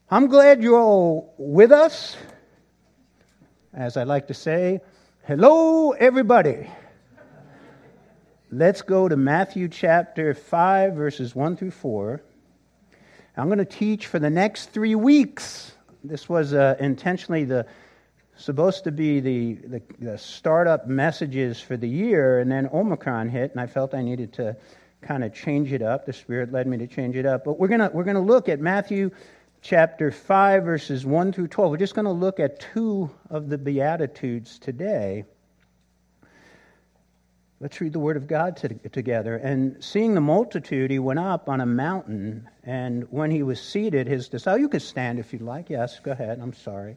I'm glad you're all with us. As I like to say, hello, everybody. Let's go to Matthew chapter 5, verses 1 through 4. I'm going to teach for the next 3 weeks. This was intentionally supposed to be the startup messages for the year, and then Omicron hit, and I felt I needed to kind of change it up. The Spirit led me to change it up. But we're going to look at Matthew chapter 5, verses 1 through 12. We're just going to look at 2 of the Beatitudes today. Let's read the Word of God together. And seeing the multitude, he went up on a mountain, and when he was seated, his disciples... Oh, you could stand if you'd like. Yes, go ahead. I'm sorry.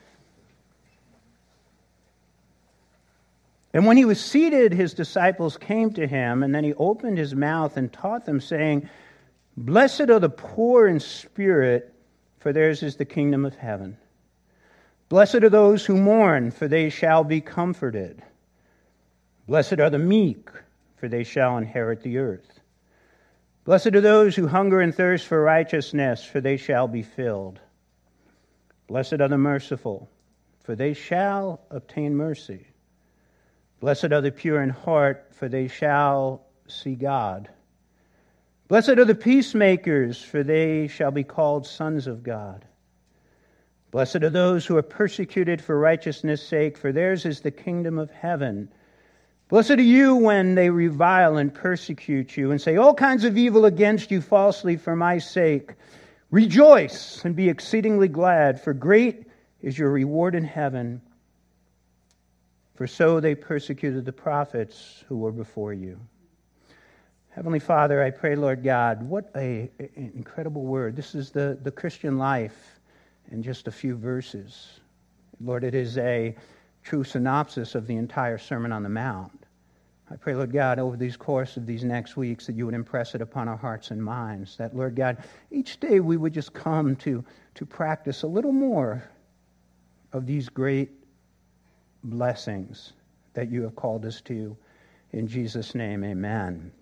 And when he was seated, his disciples came to him, and then he opened his mouth and taught them, saying, "Blessed are the poor in spirit, for theirs is the kingdom of heaven. Blessed are those who mourn, for they shall be comforted. Blessed are the meek, for they shall inherit the earth. Blessed are those who hunger and thirst for righteousness, for they shall be filled. Blessed are the merciful, for they shall obtain mercy. Blessed are the pure in heart, for they shall see God. Blessed are the peacemakers, for they shall be called sons of God. Blessed are those who are persecuted for righteousness' sake, for theirs is the kingdom of heaven. Blessed are you when they revile and persecute you and say all kinds of evil against you falsely for my sake. Rejoice and be exceedingly glad, for great is your reward in heaven. For so they persecuted the prophets who were before you." Heavenly Father, I pray, Lord God, what an incredible word. This is the Christian life in just a few verses. Lord, it is a true synopsis of the entire Sermon on the Mount. I pray, Lord God, over these course of these next weeks that you would impress it upon our hearts and minds. That, Lord God, each day we would just come to practice a little more of these great blessings that you have called us to. In Jesus' name, amen.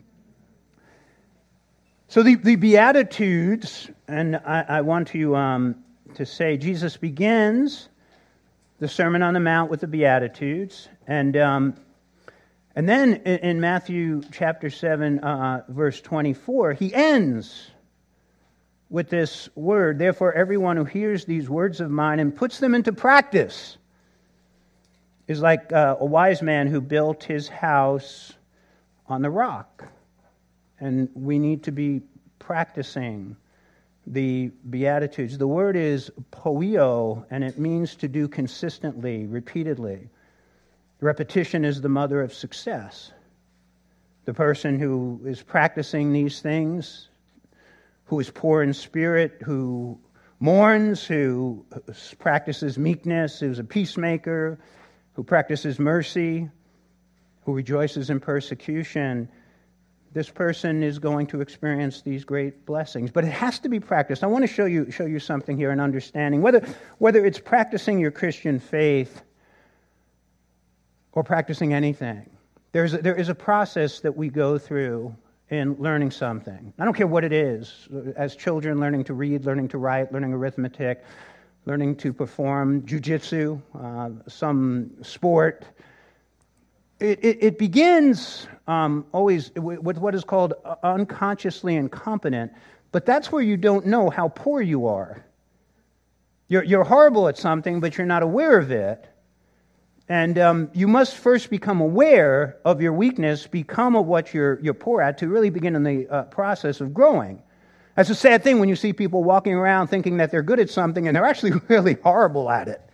So the Beatitudes, and I want to say Jesus begins the Sermon on the Mount with the Beatitudes, and then in Matthew chapter 7, verse 24, he ends with this word, "Therefore everyone who hears these words of mine and puts them into practice is like a wise man who built his house on the rock." And we need to be practicing the Beatitudes. The word is poio, and it means to do consistently, repeatedly. Repetition is the mother of success. The person who is practicing these things, who is poor in spirit, who mourns, who practices meekness, who's a peacemaker, who practices mercy, who rejoices in persecution, this person is going to experience these great blessings. But it has to be practiced. I want to show you something here in understanding. Whether it's practicing your Christian faith or practicing anything, there is a process that we go through in learning something. I don't care what it is. As children, learning to read, learning to write, learning arithmetic, learning to perform jiu-jitsu, some sport. It begins always with what is called unconsciously incompetent, but that's where you don't know how poor you are. You're horrible at something, but you're not aware of it. And you must first become aware of your weakness, become of what you're poor at, to really begin in the process of growing. That's a sad thing when you see people walking around thinking that they're good at something, and they're actually really horrible at it.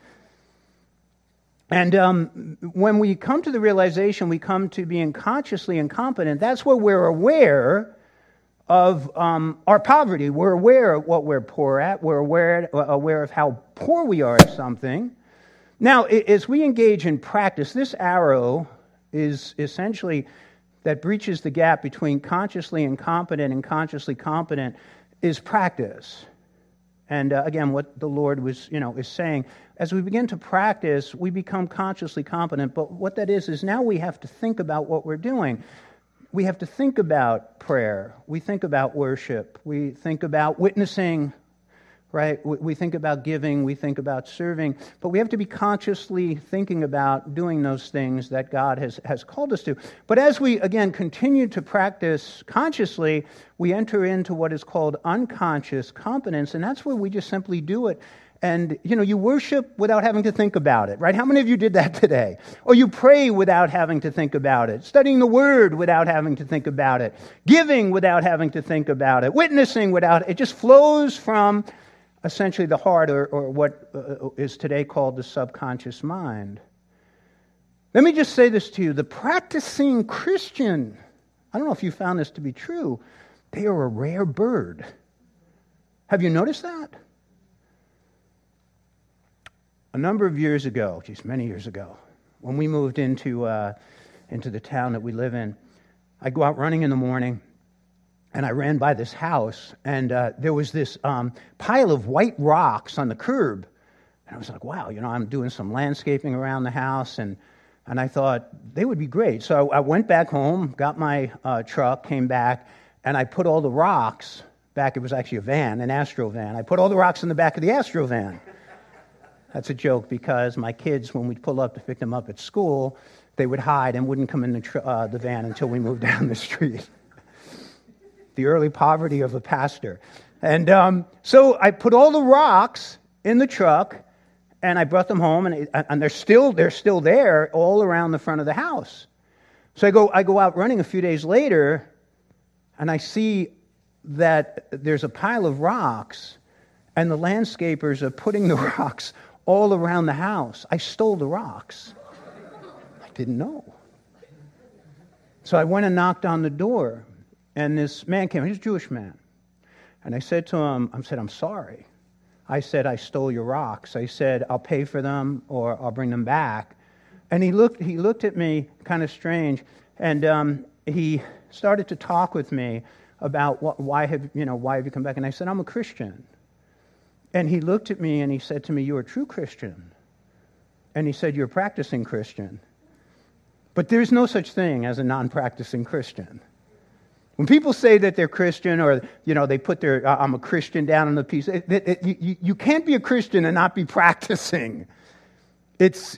And when we come to the realization, we come to being consciously incompetent, that's where we're aware of our poverty. We're aware of what we're poor at. We're aware of how poor we are at something. Now, as we engage in practice, this arrow is essentially that breaches the gap between consciously incompetent and consciously competent is practice. And again, what the Lord is saying, as we begin to practice, we become consciously competent. But what that is now we have to think about what we're doing. We have to think about prayer. We think about worship. We think about witnessing right? We think about giving, we think about serving, but we have to be consciously thinking about doing those things that God has called us to. But as we, again, continue to practice consciously, we enter into what is called unconscious competence, and that's where we just simply do it. And, you worship without having to think about it, right? How many of you did that today? Or you pray without having to think about it, studying the Word without having to think about it, giving without having to think about it, witnessing without, it just flows from essentially the heart, or what is today called the subconscious mind. Let me just say this to you. The practicing Christian, I don't know if you found this to be true, they are a rare bird. Have you noticed that? A number of years ago, many years ago, when we moved into the town that we live in, I'd go out running in the morning, and I ran by this house, and there was this pile of white rocks on the curb. And I was like, wow, I'm doing some landscaping around the house, and I thought they would be great. So I went back home, got my truck, came back, and I put all the rocks back. It was actually a van, an Astro van. I put all the rocks in the back of the Astro van. That's a joke because my kids, when we'd pull up to pick them up at school, they would hide and wouldn't come in the van until we moved down the street. The early poverty of a pastor. And so I put all the rocks in the truck, and I brought them home, and they're still there all around the front of the house. So I go out running a few days later, and I see that there's a pile of rocks, and the landscapers are putting the rocks all around the house. I stole the rocks. I didn't know. So I went and knocked on the door, and this man came. He was a Jewish man. And I said to him, I'm sorry. I said, I stole your rocks. I said, I'll pay for them or I'll bring them back. And he looked at me kind of strange, and he started to talk with me about why have you come back? And I said, I'm a Christian. And he looked at me and he said to me, you're a true Christian. And he said, you're a practicing Christian. But there's no such thing as a non-practicing Christian. When people say that they're Christian, or they put their I'm a Christian down on the piece, you can't be a Christian and not be practicing. It's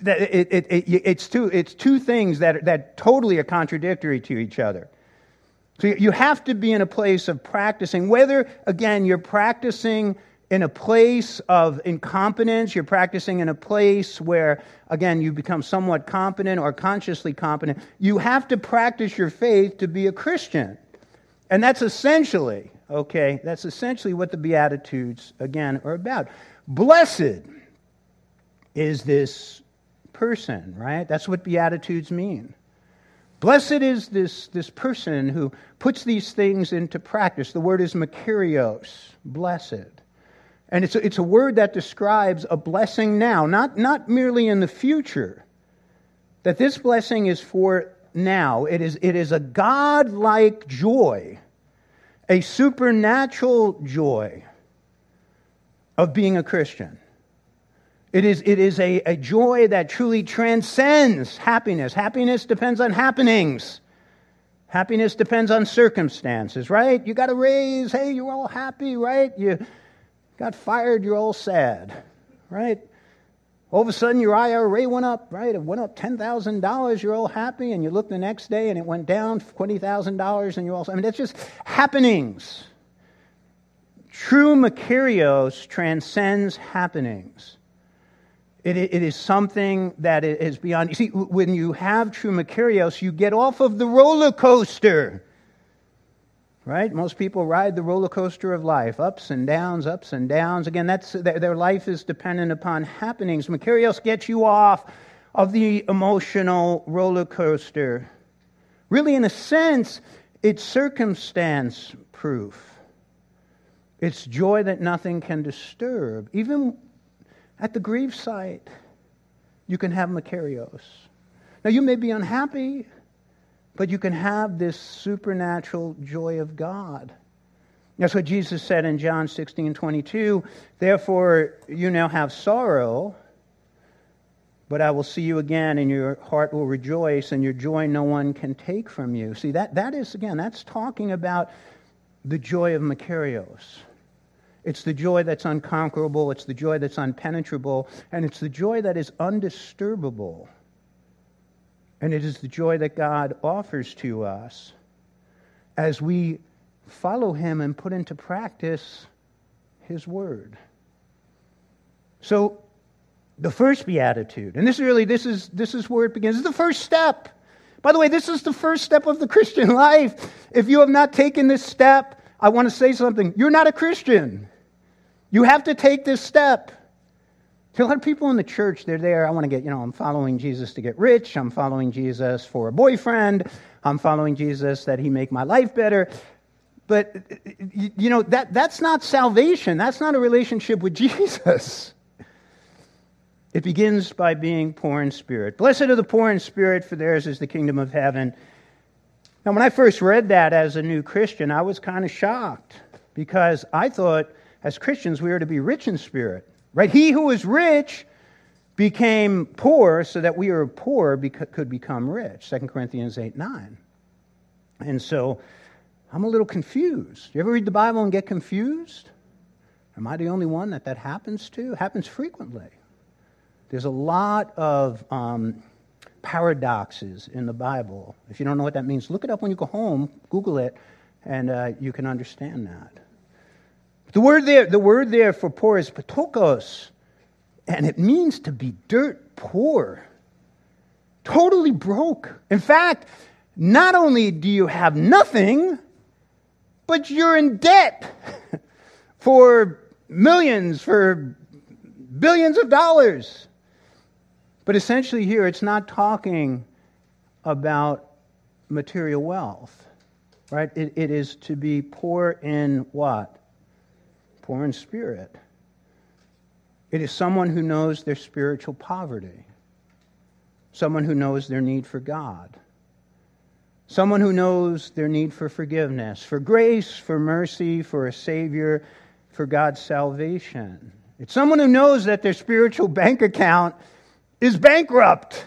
two things that totally are contradictory to each other. So you have to be in a place of practicing, whether, again, you're practicing in a place of incompetence, you're practicing in a place where, again, you become somewhat competent or consciously competent. You have to practice your faith to be a Christian. And that's essentially what the Beatitudes, again, are about. Blessed is this person, right? That's what Beatitudes mean. Blessed is this person who puts these things into practice. The word is makarios, blessed. And it's a word that describes a blessing now, not merely in the future. That this blessing is for now. It is a God-like joy, a supernatural joy of being a Christian. It is a joy that truly transcends happiness. Happiness depends on happenings. Happiness depends on circumstances, right? You got a raise, hey, you're all happy, right? You got fired, you're all sad, right? All of a sudden, your IRA went up, right? It went up $10,000, you're all happy, and you look the next day and it went down $20,000, and you're all, that's just happenings. True makarios transcends happenings. It is something that is beyond. You see, when you have true makarios, you get off of the roller coaster. Right? Most people ride the roller coaster of life, ups and downs, ups and downs. Again, their life is dependent upon happenings. Makarios gets you off of the emotional roller coaster. Really, in a sense, it's circumstance proof. It's joy that nothing can disturb. Even at the gravesite, you can have makarios. Now, you may be unhappy, but you can have this supernatural joy of God. That's what Jesus said in John 16:22. Therefore, you now have sorrow, but I will see you again, and your heart will rejoice, and your joy no one can take from you. See, that is, again, that's talking about the joy of makarios. It's the joy that's unconquerable. It's the joy that's unpenetrable. And it's the joy that is undisturbable. And it is the joy that God offers to us as we follow Him and put into practice His Word. So, the first beatitude, and this is where it begins. This is the first step. By the way, this is the first step of the Christian life. If you have not taken this step, I want to say something. You're not a Christian. You have to take this step. A lot of people in the church, they're there. I want to get, I'm following Jesus to get rich. I'm following Jesus for a boyfriend. I'm following Jesus that He make my life better. But, that's not salvation. That's not a relationship with Jesus. It begins by being poor in spirit. Blessed are the poor in spirit, for theirs is the kingdom of heaven. Now, when I first read that as a new Christian, I was kind of shocked because I thought as Christians we were to be rich in spirit. Right? He who is rich became poor so that we who are poor could become rich. 2 Corinthians 8:9. And so I'm a little confused. You ever read the Bible and get confused? Am I the only one that happens to? It happens frequently. There's a lot of paradoxes in the Bible. If you don't know what that means, look it up when you go home, Google it, and you can understand that. The word there for poor is patokos, and it means to be dirt poor, totally broke. In fact, not only do you have nothing, but you're in debt for millions, for billions of dollars. But essentially here, it's not talking about material wealth, right? It is to be poor in what? Poor in spirit. It is someone who knows their spiritual poverty. Someone who knows their need for God. Someone who knows their need for forgiveness, for grace, for mercy, for a Savior, for God's salvation. It's someone who knows that their spiritual bank account is bankrupt.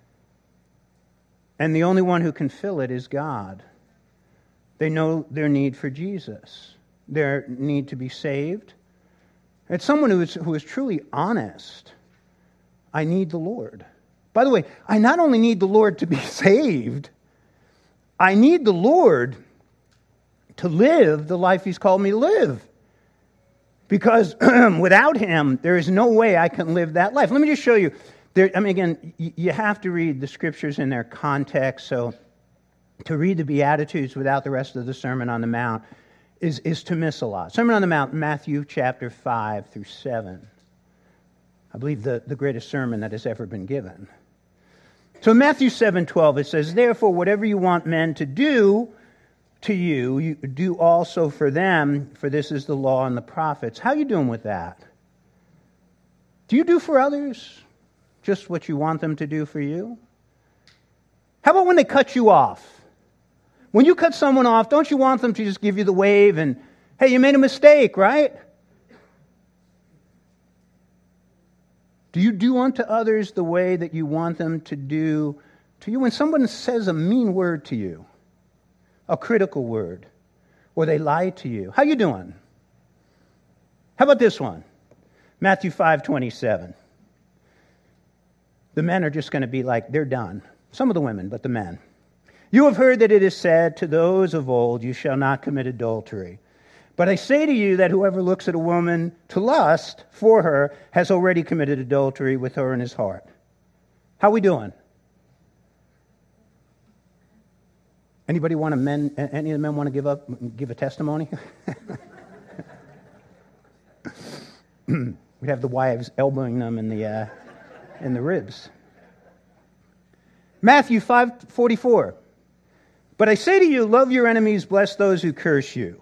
And the only one who can fill it is God. They know their need for Jesus, their need to be saved. It's someone who is truly honest. I need the Lord. By the way, I not only need the Lord to be saved, I need the Lord to live the life He's called me to live. Because without Him, there is no way I can live that life. Let me just show you. Again, you have to read the Scriptures in their context. So to read the Beatitudes without the rest of the Sermon on the Mount is to miss a lot. Sermon on the Mount, Matthew chapter 5 through 7. I believe the greatest sermon that has ever been given. So in Matthew 7:12, it says, "Therefore, whatever you want men to do to you, you do also for them, for this is the law and the prophets." How are you doing with that? Do you do for others just what you want them to do for you? How about when they cut you off? When you cut someone off, don't you want them to just give you the wave and, hey, you made a mistake, right? Do you do unto others the way that you want them to do to you? When someone says a mean word to you, a critical word, or they lie to you, how you doing? How about this one? Matthew 5:27. The men are just going to be like, they're done. Some of the women, but the men. "You have heard that it is said to those of old, you shall not commit adultery. But I say to you that whoever looks at a woman to lust for her has already committed adultery with her in his heart." How we doing? Any of the men want to give a testimony? We'd have the wives elbowing them in the ribs. Matthew 5:44. "But I say to you, love your enemies, bless those who curse you.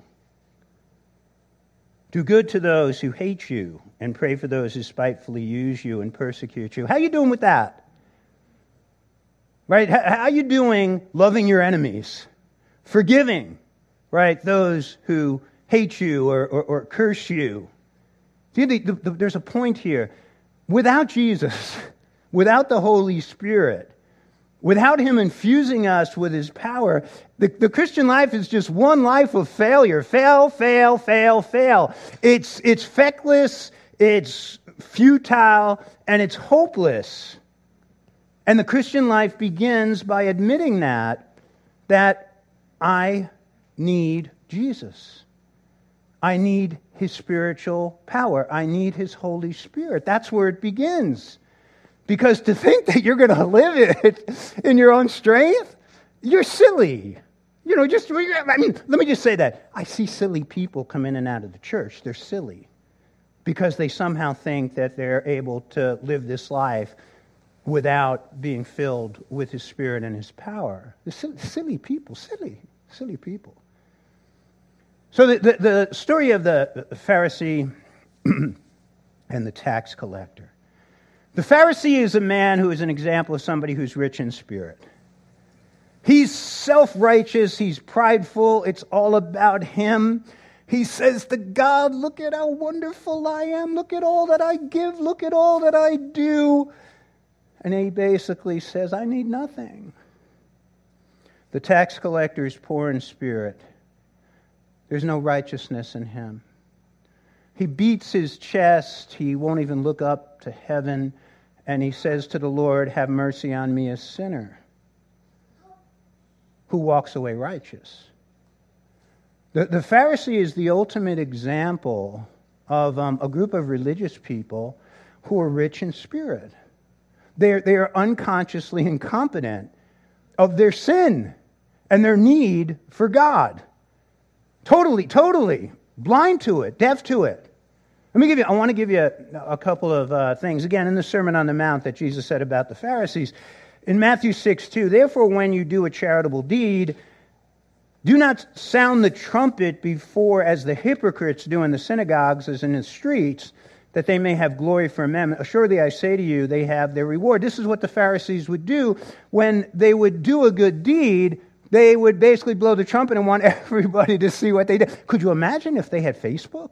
Do good to those who hate you, and pray for those who spitefully use you and persecute you." How are you doing with that? Right? How are you doing loving your enemies? Forgiving, right, those who hate you or curse you. See, there's a point here. Without Jesus, without the Holy Spirit, Without him infusing us with his power, the Christian life is just one life of failure. Fail, fail, fail, fail. It's feckless, it's futile, and it's hopeless. And the Christian life begins by admitting that I need Jesus. I need his spiritual power. I need his Holy Spirit. That's where it begins. Because to think that you're going to live it in your own strength, you're silly. Let me just say that. I see silly people come in and out of the church. They're silly because they somehow think that they're able to live this life without being filled with his Spirit and his power. The silly people, silly people. So the story of the Pharisee and the tax collector. The Pharisee is a man who is an example of somebody who's rich in spirit. He's self-righteous, he's prideful, it's all about him. He says to God, look at how wonderful I am, look at all that I give, look at all that I do. And he basically says, I need nothing. The tax collector is poor in spirit. There's no righteousness in him. He beats his chest, he won't even look up to heaven. And he says to the Lord, have mercy on me, a sinner, who walks away righteous. The Pharisee is the ultimate example of a group of religious people who are rich in spirit. They are unconsciously incompetent of their sin and their need for God. Totally blind to it, deaf to it. I want to give you a couple of things. Again, in the Sermon on the Mount that Jesus said about the Pharisees. In Matthew 6:2, therefore when you do a charitable deed, do not sound the trumpet before as the hypocrites do in the synagogues as in the streets, that they may have glory from men. Assuredly I say to you, they have their reward. This is what the Pharisees would do when they would do a good deed. They would basically blow the trumpet and want everybody to see what they did. Could you imagine if they had Facebook?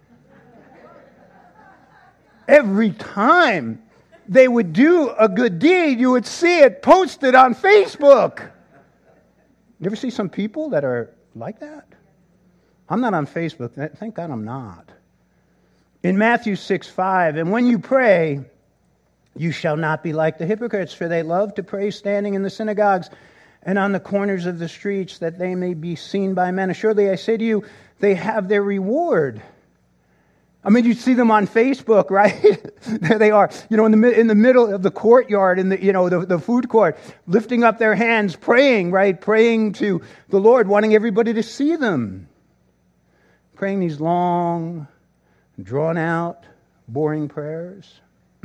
Every time they would do a good deed, you would see it posted on Facebook. You ever see some people that are like that? I'm not on Facebook. Thank God I'm not. In Matthew 6:5, and when you pray, you shall not be like the hypocrites, for they love to pray standing in the synagogues and on the corners of the streets, that they may be seen by men. Assuredly, I say to you, they have their reward. I mean, you see them on Facebook, right? There they are, in the middle of the courtyard, in the food court, lifting up their hands, praying, right? Praying to the Lord, wanting everybody to see them. Praying these long, drawn out, boring prayers.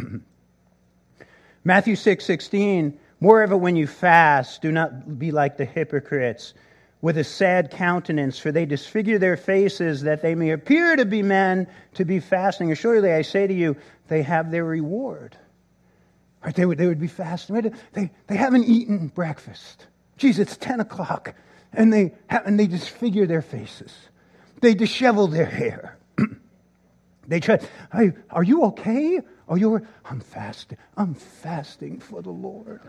Matthew 6:16, moreover, when you fast, do not be like the hypocrites, with a sad countenance, for they disfigure their faces, that they may appear to be men to be fasting. Assuredly, I say to you, they have their reward. Right? They would be fasting. Right? They haven't eaten breakfast. Geez, it's 10 o'clock, and they disfigure their faces. They dishevel their hair. They try, hey, are you okay? I'm fasting. I'm fasting for the Lord.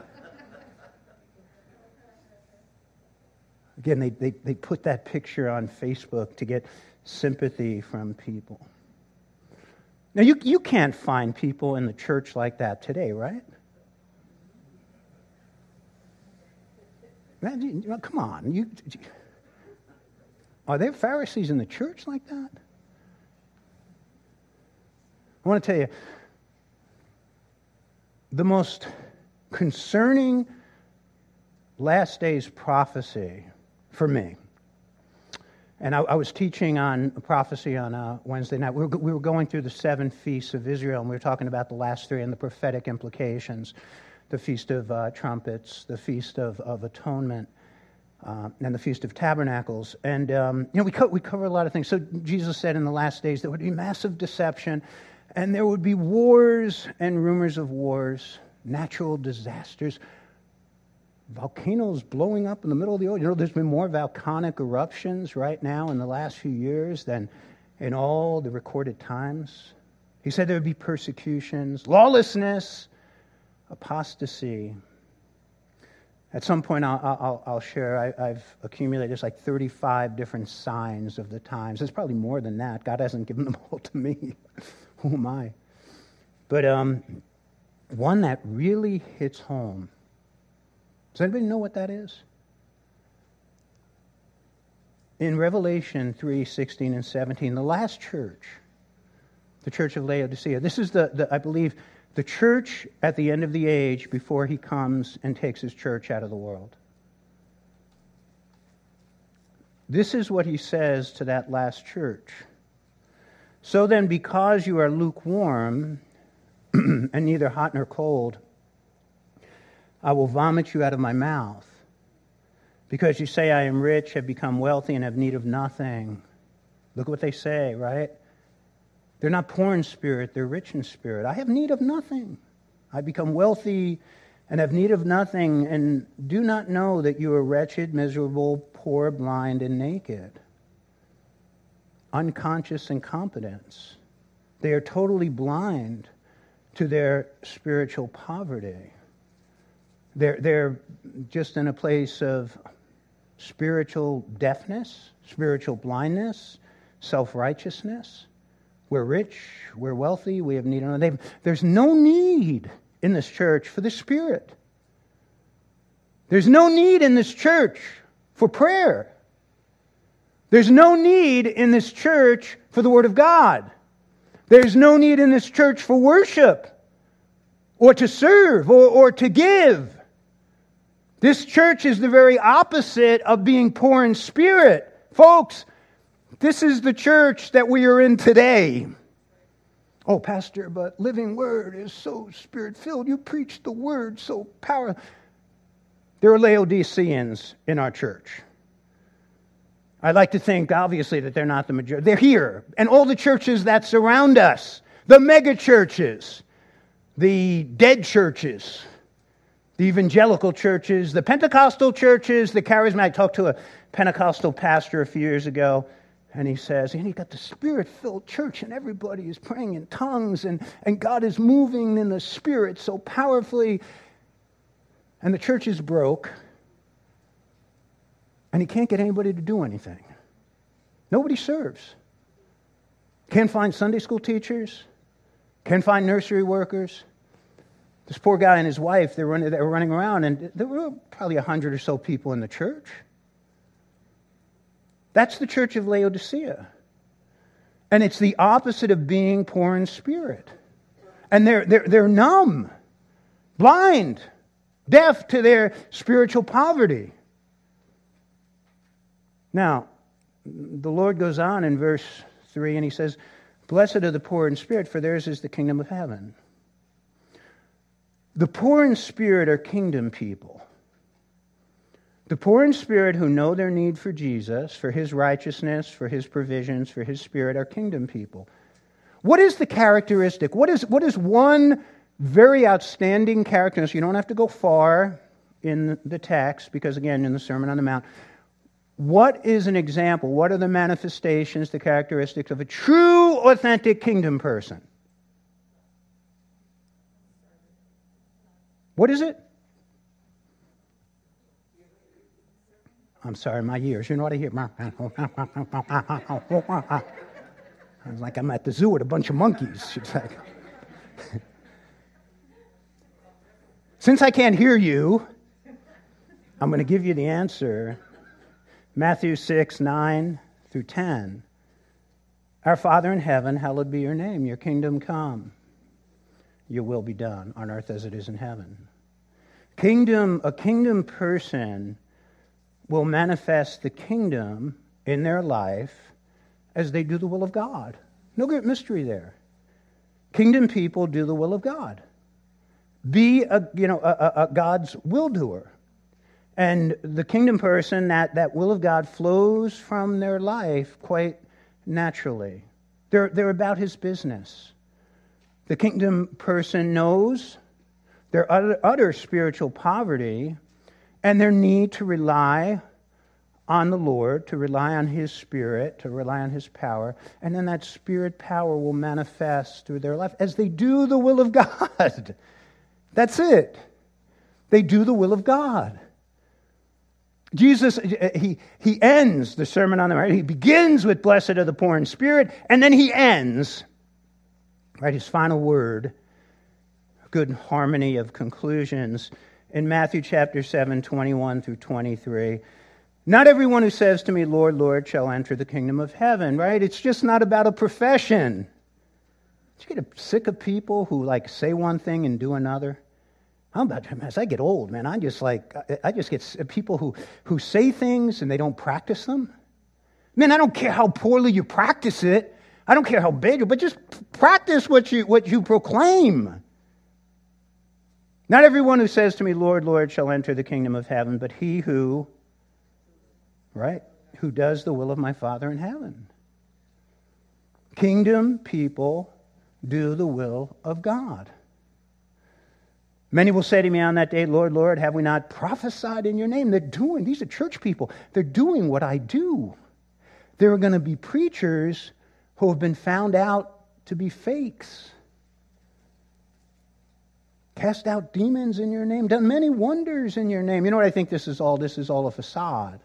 Again, they put that picture on Facebook to get sympathy from people. Now, you can't find people in the church like that today, right? Man, come on. Are there Pharisees in the church like that? I want to tell you, the most concerning last days prophecy for me, and I was teaching on prophecy on Wednesday night. We were going through the 7 feasts of Israel, and we were talking about the last 3 and the prophetic implications: the Feast of Trumpets, the Feast of Atonement, and the Feast of Tabernacles. And we cover a lot of things. So Jesus said in the last days there would be massive deception, and there would be wars and rumors of wars, natural disasters, volcanoes blowing up in the middle of the ocean. There's been more volcanic eruptions right now in the last few years than in all the recorded times. He said there would be persecutions, lawlessness, apostasy. At some point, I'll share. I've accumulated there's like 35 different signs of the times. There's probably more than that. God hasn't given them all to me. Who am I? But one that really hits home. Does anybody know what that is? In Revelation 3:16 and 17, the last church, the church of Laodicea, this is I believe, the church at the end of the age before he comes and takes his church out of the world. This is what he says to that last church. So then, because you are lukewarm and neither hot nor cold, I will vomit you out of my mouth. Because you say, I am rich, have become wealthy, and have need of nothing. Look what they say, right? They're not poor in spirit, they're rich in spirit. I have need of nothing. I become wealthy and have need of nothing, and do not know that you are wretched, miserable, poor, blind, and naked. Unconscious incompetence. They are totally blind to their spiritual poverty. They're just in a place of spiritual deafness, spiritual blindness, self-righteousness. We're rich, we're wealthy, we have need of nothing. There's no need in this church for the Spirit. There's no need in this church for prayer. There's no need in this church for the Word of God. There's no need in this church for worship or to serve or to give. This church is the very opposite of being poor in spirit. Folks, this is the church that we are in today. Oh, Pastor, but Living Word is so Spirit-filled. You preach the Word so powerful. There are Laodiceans in our church. I'd like to think, obviously, that they're not the majority. They're here. And all the churches that surround us, the mega churches, the dead churches, the evangelical churches, the Pentecostal churches, the charismatic. I talked to a Pentecostal pastor a few years ago, and he says, and you got the Spirit-filled church, and everybody is praying in tongues, and God is moving in the Spirit so powerfully, and the church is broke, and he can't get anybody to do anything. Nobody serves. Can't find Sunday school teachers. Can't find nursery workers. This poor guy and his wife, they were running around, and there were probably 100 or so people in the church. That's the church of Laodicea. And it's the opposite of being poor in spirit. And they're numb, blind, deaf to their spiritual poverty. Now, the Lord goes on in verse 3, and he says, Blessed are the poor in spirit, for theirs is the kingdom of heaven. The poor in spirit are kingdom people. The poor in spirit who know their need for Jesus, for His righteousness, for His provisions, for His Spirit, are kingdom people. What is the characteristic? What is one very outstanding characteristic? You don't have to go far in the text, because again, in the Sermon on the Mount, what is an example? What are the manifestations, the characteristics of a true, authentic kingdom person? What is it? I'm sorry, my ears. You know what I hear? I was like, I'm at the zoo with a bunch of monkeys. It's like, since I can't hear you, I'm going to give you the answer. Matthew 6, 9 through 10. Our Father in heaven, hallowed be your name. Your kingdom come. Your will be done on earth as it is in heaven. A kingdom person will manifest the kingdom in their life as they do the will of God. No great mystery there. Kingdom people do the will of God. Be a God's will doer. And the kingdom person, that will of God flows from their life quite naturally. They're about His business. The kingdom person knows their utter spiritual poverty and their need to rely on the Lord, to rely on His Spirit, to rely on His power, and then that Spirit power will manifest through their life as they do the will of God. That's it. They do the will of God. Jesus, he ends the Sermon on the Mount. He begins with blessed are the poor in spirit, and then he ends, right, his final word, good harmony of conclusions, in Matthew chapter 7, 21 through 23. Not everyone who says to me, Lord, Lord, shall enter the kingdom of heaven, right? It's just not about a profession. Do you get sick of people who say one thing and do another? As I get old, man, I just get people who say things and they don't practice them. Man, I don't care how poorly you practice it. I don't care how big, but just practice what you proclaim. Not everyone who says to me, Lord, Lord, shall enter the kingdom of heaven, but he who does the will of my Father in heaven. Kingdom people do the will of God. Many will say to me on that day, Lord, Lord, have we not prophesied in your name? These are church people. They're doing what I do. There are going to be preachers who have been found out to be fakes. Cast out demons in your name, done many wonders in your name. You know what I think this is all? This is all a facade.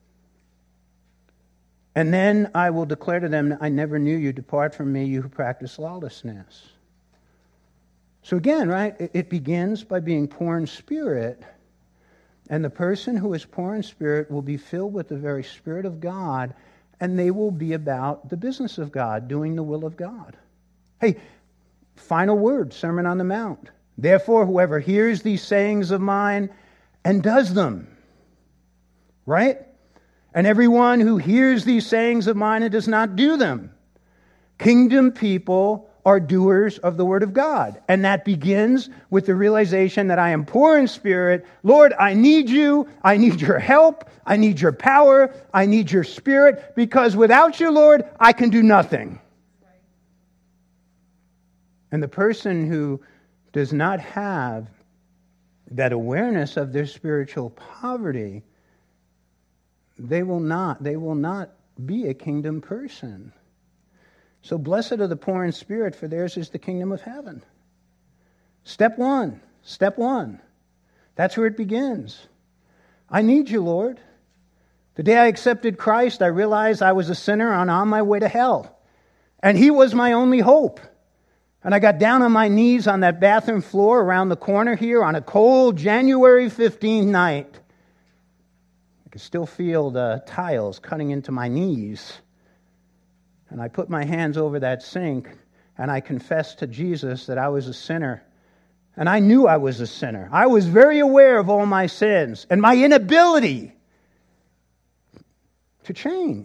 And then I will declare to them, I never knew you. Depart from me, you who practice lawlessness. So again, right, it begins by being poor in spirit. And the person who is poor in spirit will be filled with the very Spirit of God, and they will be about the business of God, doing the will of God. Hey, final word, Sermon on the Mount. Therefore, whoever hears these sayings of mine and does them, right? And everyone who hears these sayings of mine and does not do them. Kingdom people are doers of the word of God. And that begins with the realization that I am poor in spirit. Lord, I need you. I need your help. I need your power. I need your spirit. Because without you, Lord, I can do nothing. And the person who does not have that awareness of their spiritual poverty, they will not be a kingdom person. So blessed are the poor in spirit, for theirs is the kingdom of heaven. Step one. That's where it begins. I need you, Lord. The day I accepted Christ, I realized I was a sinner and on my way to hell. And He was my only hope. And I got down on my knees on that bathroom floor around the corner here on a cold January 15th night. I could still feel the tiles cutting into my knees. And I put my hands over that sink and I confessed to Jesus that I was a sinner. And I knew I was a sinner. I was very aware of all my sins and my inability to change.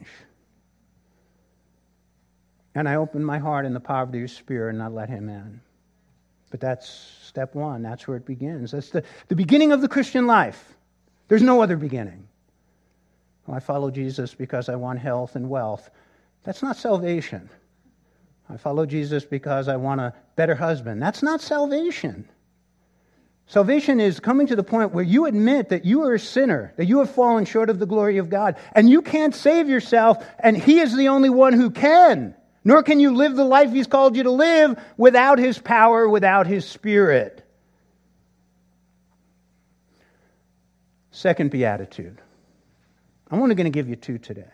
And I opened my heart in the poverty of spirit and I let Him in. But that's step one. That's where it begins. That's the beginning of the Christian life. There's no other beginning. Well, I follow Jesus because I want health and wealth. That's not salvation. I follow Jesus because I want a better husband. That's not salvation. Salvation is coming to the point where you admit that you are a sinner, that you have fallen short of the glory of God, and you can't save yourself, and He is the only one who can. Nor can you live the life He's called you to live without His power, without His Spirit. Second beatitude. I'm only going to give you two today.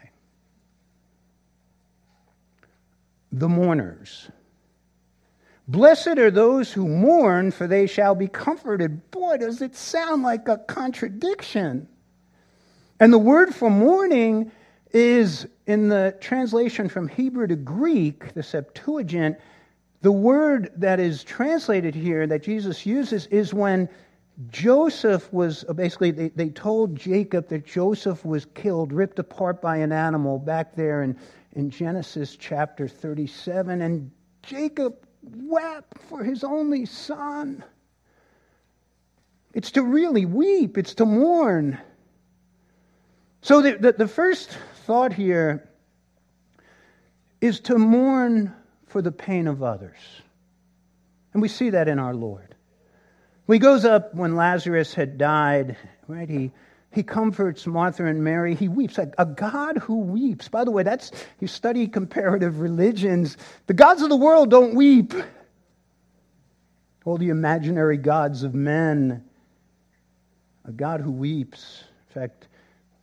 The mourners. Blessed are those who mourn, for they shall be comforted. Boy, does it sound like a contradiction. And the word for mourning is, in the translation from Hebrew to Greek, the Septuagint, the word that is translated here that Jesus uses is when Joseph was, basically they told Jacob that Joseph was killed, ripped apart by an animal back there in Genesis chapter 37, and Jacob wept for his only son. It's to really weep. It's to mourn. So the first thought here is to mourn for the pain of others. And we see that in our Lord. When He goes up when Lazarus had died, right? He comforts Martha and Mary. He weeps. A God who weeps. By the way, you study comparative religions. The gods of the world don't weep. All the imaginary gods of men. A God who weeps. In fact,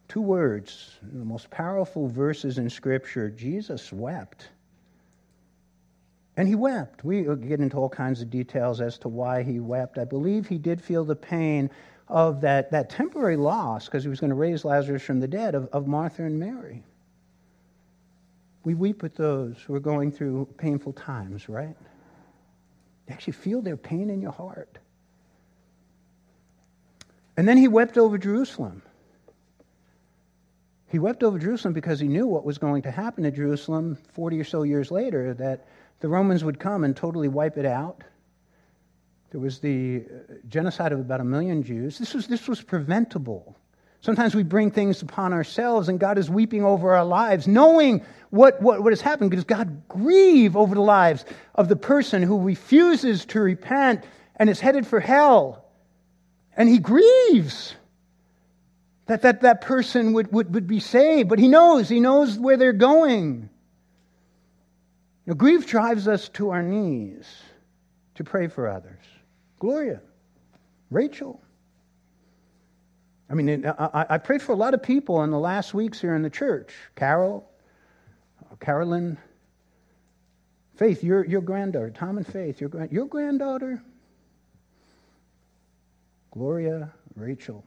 2 words, the most powerful verses in Scripture. Jesus wept. And he wept. We get into all kinds of details as to why he wept. I believe he did feel the pain of that temporary loss, because he was going to raise Lazarus from the dead, of Martha and Mary. We weep with those who are going through painful times, right? You actually feel their pain in your heart. And then he wept over Jerusalem. He wept over Jerusalem because he knew what was going to happen to Jerusalem 40 or so years later, that the Romans would come and totally wipe it out. There was the genocide of about 1 million Jews. This was preventable. Sometimes we bring things upon ourselves, and God is weeping over our lives, knowing what has happened, because God grieves over the lives of the person who refuses to repent and is headed for hell. And he grieves that person would be saved, but he knows where they're going. Grief drives us to our knees to pray for others. Gloria, Rachel. I mean, I prayed for a lot of people in the last weeks here in the church. Carolyn, Faith, your granddaughter. Tom and Faith, your granddaughter. Gloria, Rachel.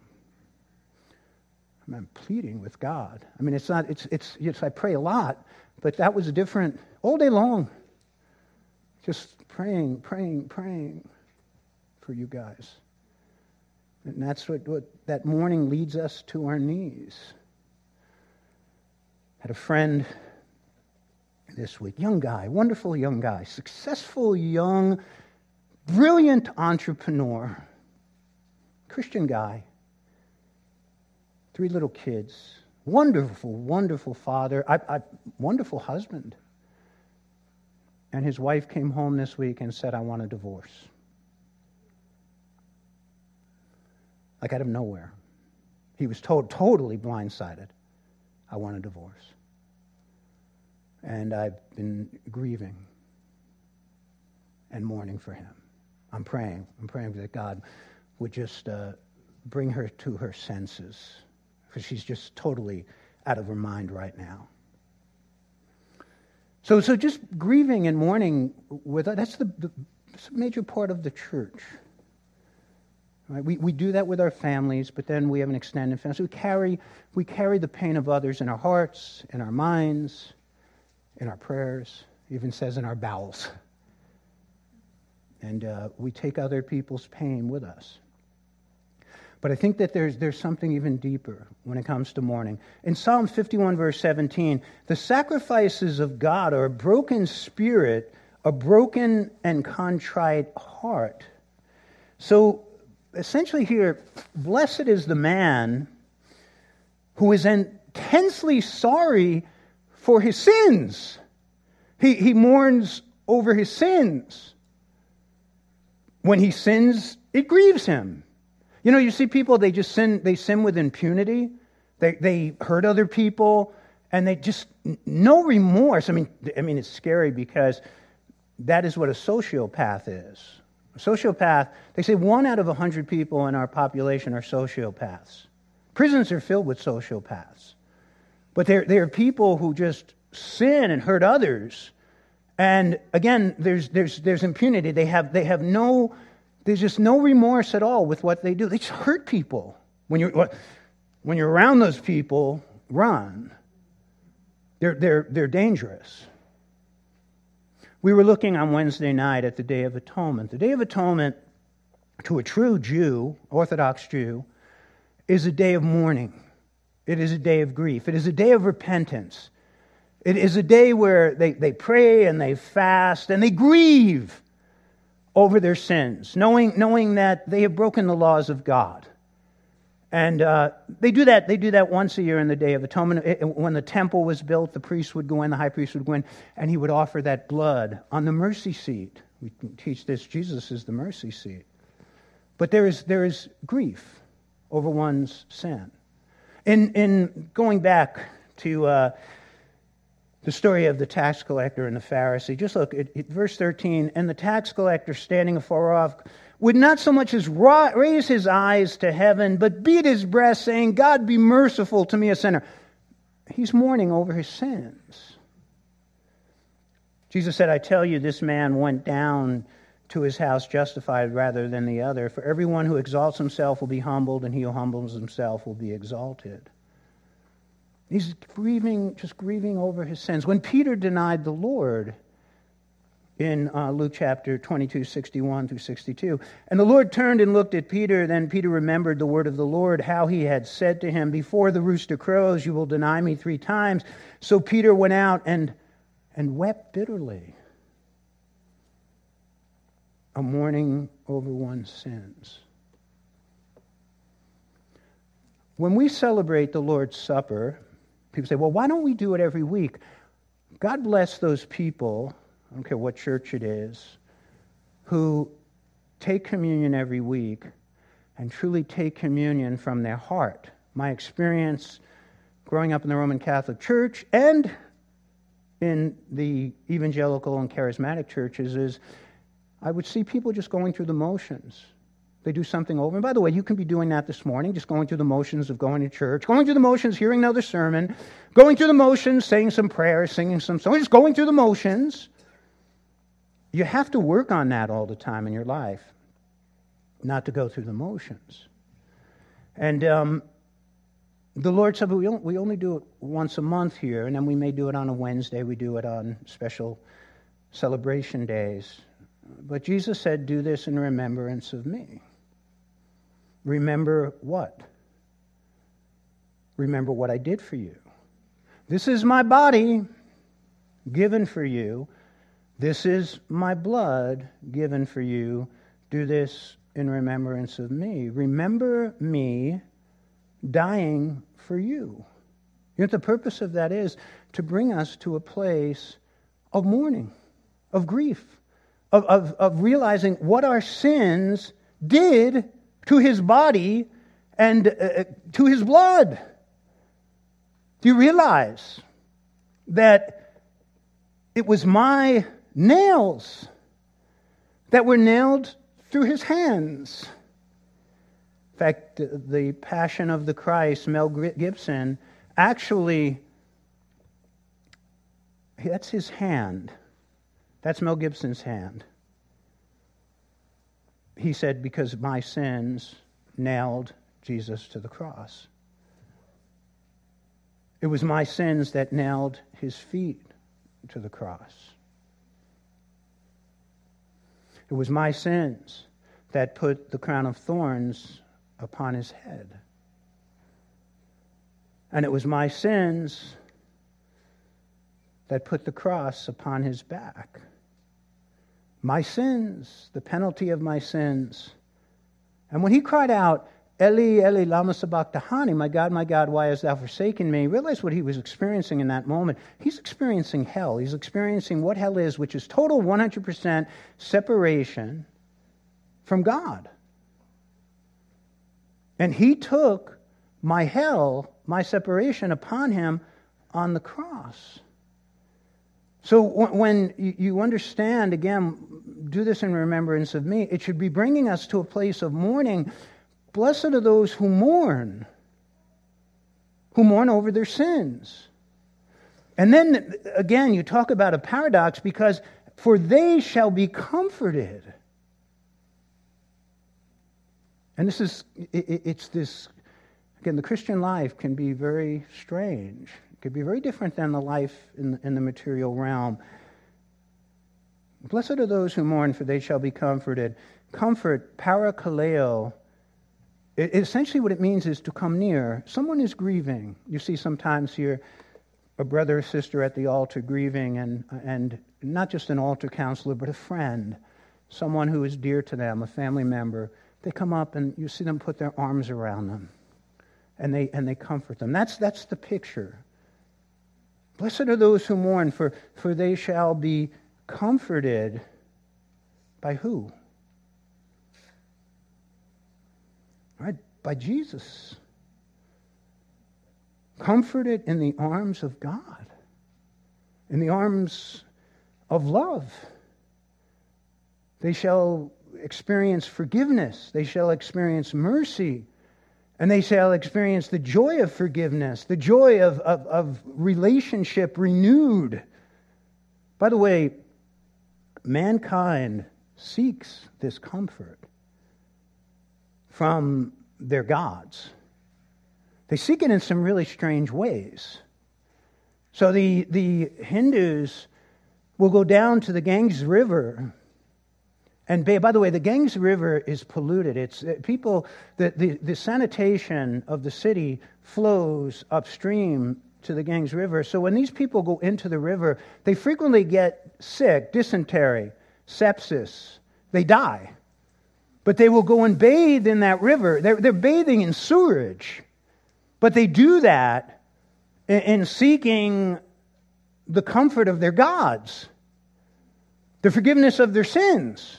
I'm pleading with God. I mean, it's I pray a lot, but that was different all day long. Just praying for you guys. And that's what that morning leads us to our knees. Had a friend this week, young guy, wonderful young guy, successful young, brilliant entrepreneur, Christian guy, 3 little kids, wonderful father, wonderful husband. And his wife came home this week and said, I want a divorce. Like out of nowhere. He was totally blindsided. I want a divorce. And I've been grieving and mourning for him. I'm praying that God would just bring her to her senses, because she's just totally out of her mind right now. So just grieving and mourning that's a major part of the church. Right? We do that with our families, but then we have an extended family. So we carry the pain of others in our hearts, in our minds, in our prayers, even says in our bowels. And we take other people's pain with us. But I think that there's something even deeper when it comes to mourning. In Psalm 51, verse 17, the sacrifices of God are a broken spirit, a broken and contrite heart. So essentially here, blessed is the man who is intensely sorry for his sins. He mourns over his sins. When he sins, it grieves him. You know, you see people, they sin with impunity. They hurt other people, and they just, no remorse. I mean, it's scary, because that is what a sociopath is. A sociopath, they say 1 out of 100 people in our population are sociopaths. Prisons are filled with sociopaths. But they're people who just sin and hurt others. And again, there's impunity. There's just no remorse at all with what they do. They just hurt people. When you're around those people, run. They're dangerous. We were looking on Wednesday night at the Day of Atonement. The Day of Atonement, to a true Jew, Orthodox Jew, is a day of mourning. It is a day of grief. It is a day of repentance. It is a day where they pray and they fast and they grieve over their sins, knowing that they have broken the laws of God. And they do that once a year in the Day of Atonement. When the temple was built, the priest would go in, the high priest would go in, and he would offer that blood on the mercy seat. We teach this, Jesus is the mercy seat. But there is grief over one's sin. In going back to the story of the tax collector and the Pharisee, just look at verse 13. And the tax collector, standing afar off, would not so much as raise his eyes to heaven, but beat his breast, saying, God, be merciful to me, a sinner. He's mourning over his sins. Jesus said, I tell you, this man went down to his house justified rather than the other. For everyone who exalts himself will be humbled, and he who humbles himself will be exalted. He's grieving, just grieving over his sins. When Peter denied the Lord in Luke chapter 22, 61 through 62, and the Lord turned and looked at Peter, then Peter remembered the word of the Lord, how he had said to him, before the rooster crows, you will deny me 3 times. So Peter went out and wept bitterly. A mourning over one's sins. When we celebrate the Lord's Supper, people say, well, why don't we do it every week? God bless those people, I don't care what church it is, who take communion every week and truly take communion from their heart. My experience growing up in the Roman Catholic Church and in the evangelical and charismatic churches is I would see people just going through the motions. They do something over. And by the way, you can be doing that this morning, just going through the motions of going to church, going through the motions, hearing another sermon, going through the motions, saying some prayers, singing some songs, just going through the motions. You have to work on that all the time in your life, not to go through the motions. And the Lord's Supper, we only do it once a month here, and then we may do it on a Wednesday. We do it on special celebration days. But Jesus said, do this in remembrance of me. Remember what? Remember what I did for you. This is my body given for you. This is my blood given for you. Do this in remembrance of me. Remember me dying for you. You know what the purpose of that is? To bring us to a place of mourning, of grief, of realizing what our sins did to his body and to his blood. Do you realize that it was my nails that were nailed through his hands? In fact, the Passion of the Christ, Mel Gibson, actually, that's his hand. That's Mel Gibson's hand. He said, because my sins nailed Jesus to the cross. It was my sins that nailed his feet to the cross. It was my sins that put the crown of thorns upon his head. And it was my sins that put the cross upon his back. My sins, the penalty of my sins. And when he cried out, Eli, Eli, lama sabachthani, my God, why hast thou forsaken me? Realize what he was experiencing in that moment. He's experiencing hell. He's experiencing what hell is, which is total 100% separation from God. And he took my hell, my separation upon him on the cross. So when you understand, again, do this in remembrance of me, it should be bringing us to a place of mourning. Blessed are those who mourn over their sins. And then, again, you talk about a paradox, because for they shall be comforted. And it's this, again, the Christian life can be very strange. It could be very different than the life in the material realm. Blessed are those who mourn, for they shall be comforted. Comfort, parakaleo, essentially what it means is to come near. Someone is grieving. You see sometimes here a brother or sister at the altar grieving, and not just an altar counselor, but a friend, someone who is dear to them, a family member. They come up and you see them put their arms around them, and they comfort them. That's the picture. Blessed are those who mourn, for they shall be comforted. By who? Right? By Jesus. Comforted in the arms of God, in the arms of love. They shall, experience forgiveness. They shall experience mercy. And they shall experience the joy of forgiveness, the joy of relationship renewed. By the way, mankind seeks this comfort from their gods. They seek it in some really strange ways. So the Hindus will go down to the Ganges River. And by the way, the Ganges River is polluted. It's people. The sanitation of the city flows upstream to the Ganges River. So when these people go into the river, they frequently get sick, dysentery, sepsis. They die. But they will go and bathe in that river. They're bathing in sewerage. But they do that in seeking the comfort of their gods, the forgiveness of their sins.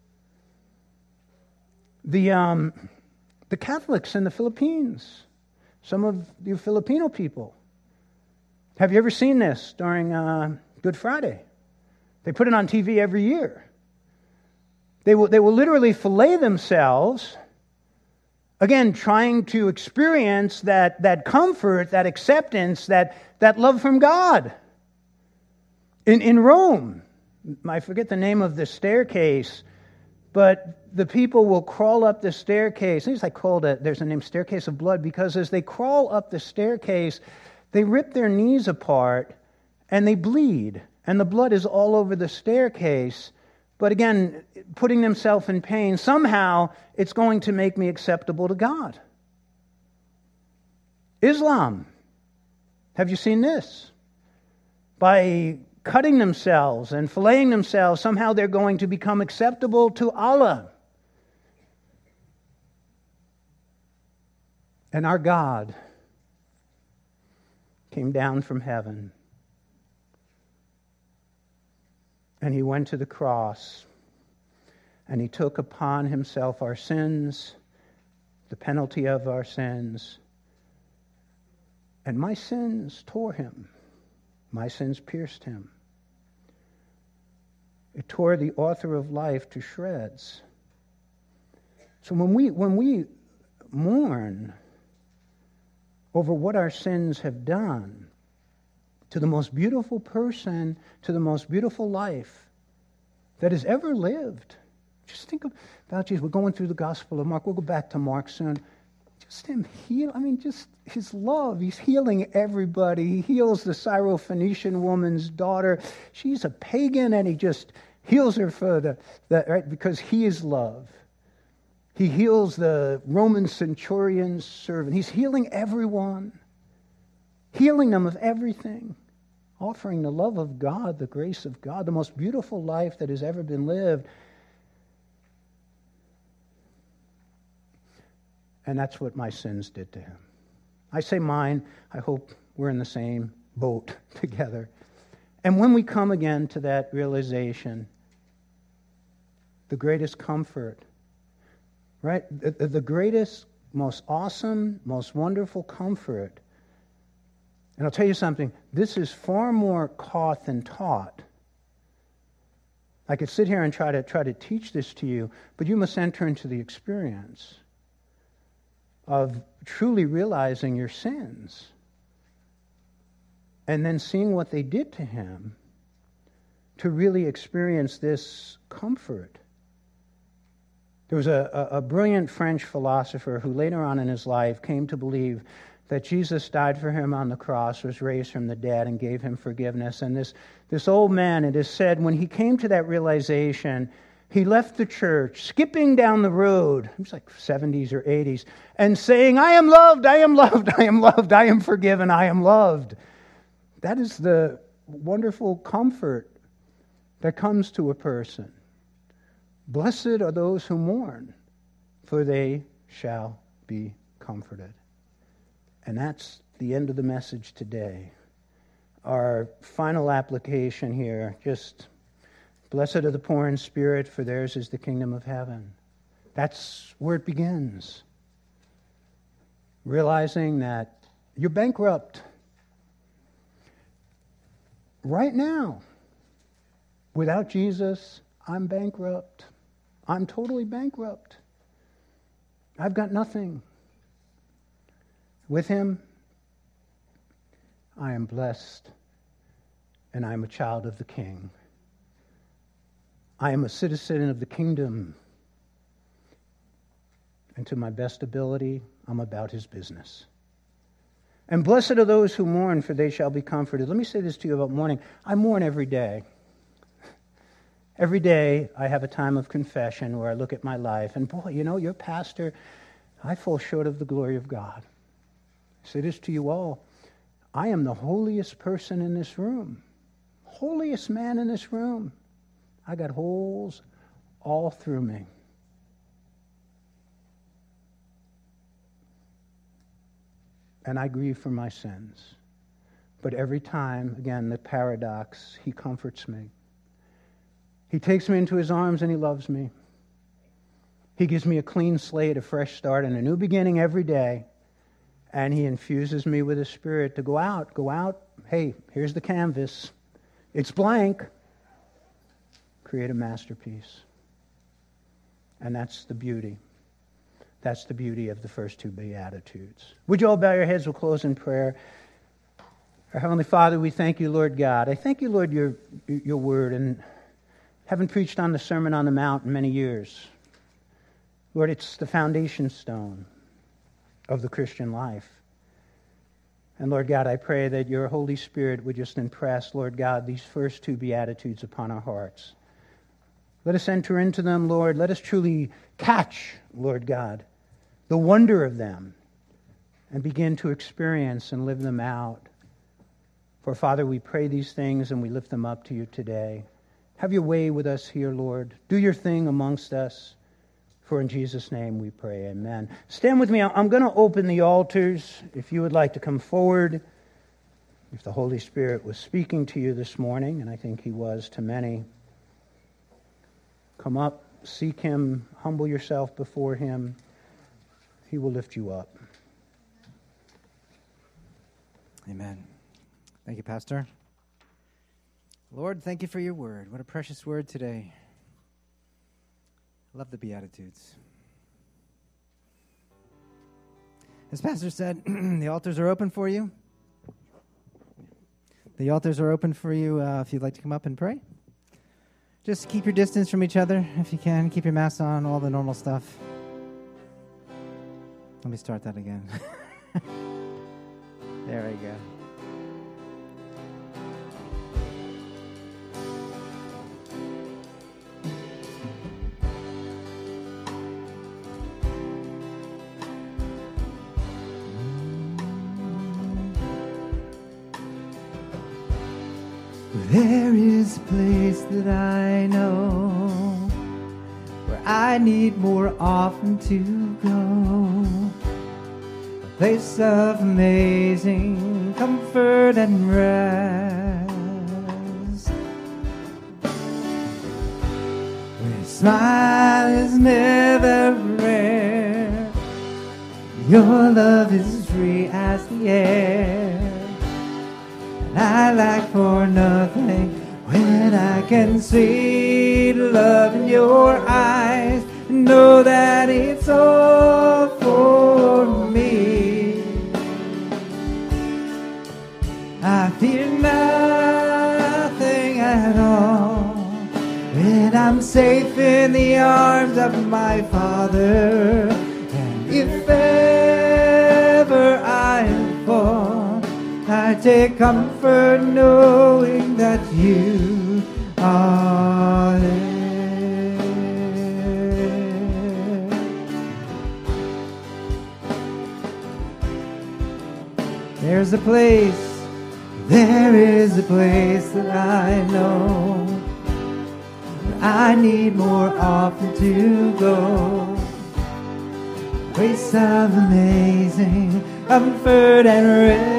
The Catholics in the Philippines, some of you Filipino people, have you ever seen this during Good Friday? They put it on TV every year. They will literally fillet themselves, again, trying to experience that comfort, that acceptance, that love from God. In Rome, I forget the name of the staircase, but the people will crawl up the staircase. There's a name, Staircase of Blood, because as they crawl up the staircase, they rip their knees apart and they bleed. And the blood is all over the staircase. But again, putting themselves in pain, somehow it's going to make me acceptable to God. Islam. Have you seen this? By cutting themselves and filleting themselves, somehow they're going to become acceptable to Allah. And our God came down from heaven, and He went to the cross, and He took upon Himself our sins, the penalty of our sins. And my sins tore Him. My sins pierced Him. It tore the author of life to shreds. So when we mourn over what our sins have done to the most beautiful person, to the most beautiful life that has ever lived, just think about Jesus. We're going through the Gospel of Mark. We'll go back to Mark soon. Just Him just His love. He's healing everybody. He heals the Syrophoenician woman's daughter. She's a pagan, and He just heals her for right, because He is love. He heals the Roman centurion's servant. He's healing everyone, healing them of everything, offering the love of God, the grace of God, the most beautiful life that has ever been lived. And that's what my sins did to Him. I say mine. I hope we're in the same boat together. And when we come again to that realization, the greatest comfort, right? The greatest, most awesome, most wonderful comfort. And I'll tell you something, this is far more caught than taught. I could sit here and try to teach this to you, but you must enter into the experience of truly realizing your sins and then seeing what they did to Him to really experience this comfort. There was a brilliant French philosopher who later on in his life came to believe that Jesus died for him on the cross, was raised from the dead, and gave him forgiveness. And this old man, it is said, when he came to that realization, he left the church, skipping down the road, he was like 70s or 80s, and saying, I am loved, I am loved, I am loved, I am forgiven, I am loved. That is the wonderful comfort that comes to a person. Blessed are those who mourn, for they shall be comforted. And that's the end of the message today. Our final application here, just blessed are the poor in spirit, for theirs is the kingdom of heaven. That's where it begins. Realizing that you're bankrupt right now. Without Jesus, I'm bankrupt. I'm totally bankrupt. I've got nothing. With him, I am blessed, and I am a child of the King. I am a citizen of the kingdom, and to my best ability, I'm about his business. And blessed are those who mourn, for they shall be comforted. Let me say this to you about mourning. I mourn every day. Every day I have a time of confession where I look at my life, and boy, your pastor, I fall short of the glory of God. I say this to you all. I am the holiest person in this room. Holiest man in this room. I got holes all through me. And I grieve for my sins. But every time, again, the paradox, he comforts me. He takes me into his arms and he loves me. He gives me a clean slate, a fresh start, and a new beginning every day. And he infuses me with his Spirit to go out. Hey, here's the canvas. It's blank. Create a masterpiece. And that's the beauty. That's the beauty of the first two Beatitudes. Would you all bow your heads? We'll close in prayer. Our Heavenly Father, we thank you, Lord God. I thank you, Lord, your word. And haven't preached on the Sermon on the Mount in many years. Lord, it's the foundation stone of the Christian life. And Lord God, I pray that your Holy Spirit would just impress, Lord God, these first two Beatitudes upon our hearts. Let us enter into them, Lord. Let us truly catch, Lord God, the wonder of them and begin to experience and live them out. For Father, we pray these things and we lift them up to you today. Have your way with us here, Lord. Do your thing amongst us. For in Jesus' name we pray, amen. Stand with me. I'm going to open the altars. If you would like to come forward, if the Holy Spirit was speaking to you this morning, and I think he was to many, come up, seek him, humble yourself before him. He will lift you up. Amen. Thank you, Pastor. Lord, thank you for your word. What a precious word today. Love the Beatitudes. As Pastor said, the altars are open for you. The altars are open for you if you'd like to come up and pray. Just keep your distance from each other if you can. Keep your masks on, all the normal stuff. Let me start that again. There we go. There is a place that I know where I need more often to go. A place of amazing comfort and rest, where a smile is never rare. Your love is free as the air. I lack for nothing when I can see the love in your eyes and know that it's all for me. I fear nothing at all when I'm safe in the arms of my Father. And if ever I fall, I take comfort knowing that you are there. There is a place that I know where I need more often to go. Place of amazing comfort and rest.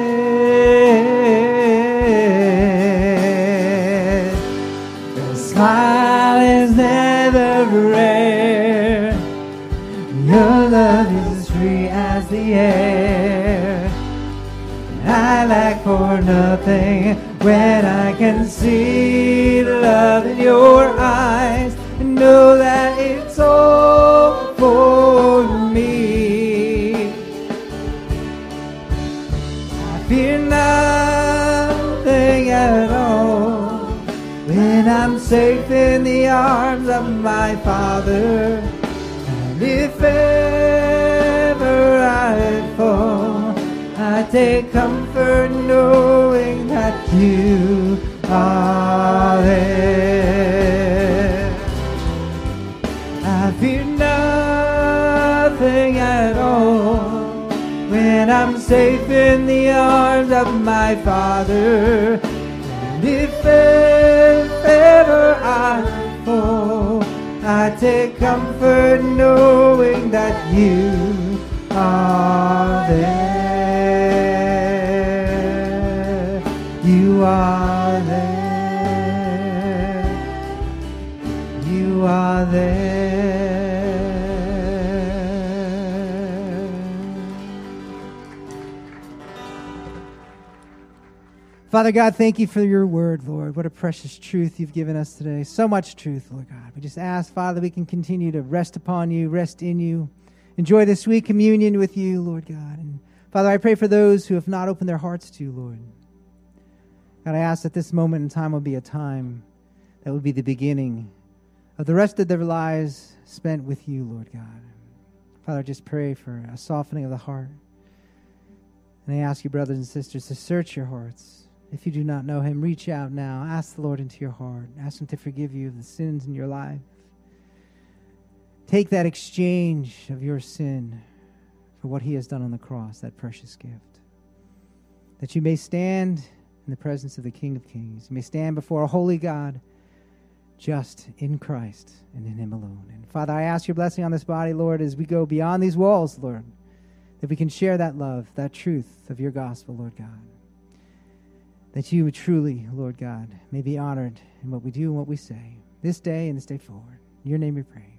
Your smile is never rare. Your love is free as the air. I lack for nothing when I can see the love in your eyes and know that it's safe in the arms of my Father. And if ever I fall, I take comfort knowing that you are there. I fear nothing at all when I'm safe in the arms of my Father. And if ever I fall, I take comfort knowing that you are there. You are there. You are there. Father God, thank you for your word, Lord. What a precious truth you've given us today. So much truth, Lord God. We just ask, Father, we can continue to rest upon you, rest in you, enjoy the sweet communion with you, Lord God. And Father, I pray for those who have not opened their hearts to you, Lord. God, I ask that this moment in time will be a time that will be the beginning of the rest of their lives spent with you, Lord God. Father, I just pray for a softening of the heart. And I ask you, brothers and sisters, to search your hearts. If you do not know him, reach out now. Ask the Lord into your heart. Ask him to forgive you of the sins in your life. Take that exchange of your sin for what he has done on the cross, that precious gift. That you may stand in the presence of the King of Kings. You may stand before a holy God, just in Christ and in him alone. And Father, I ask your blessing on this body, Lord, as we go beyond these walls, Lord, that we can share that love, that truth of your gospel, Lord God. That you truly, Lord God, may be honored in what we do and what we say this day and this day forward. In your name we pray.